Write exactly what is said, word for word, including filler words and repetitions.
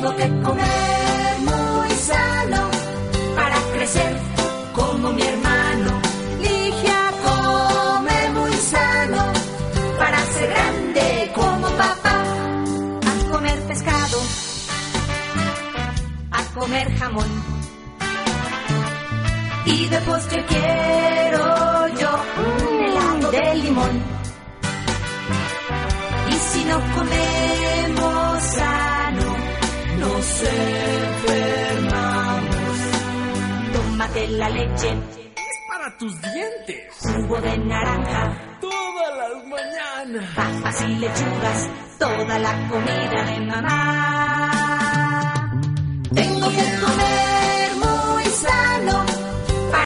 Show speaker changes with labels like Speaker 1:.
Speaker 1: Tengo que comer muy sano para crecer como mi hermano. Ligia come muy sano para ser grande como papá. A comer pescado, a comer jamón. Y de postre quiero yo un helado de limón. Y si no comemos sano, nos enfermamos. Tómate la leche,
Speaker 2: es para tus dientes.
Speaker 1: Jugo de naranja,
Speaker 2: todas las mañanas.
Speaker 1: Papas y lechugas, toda la comida de mamá. Tengo que comer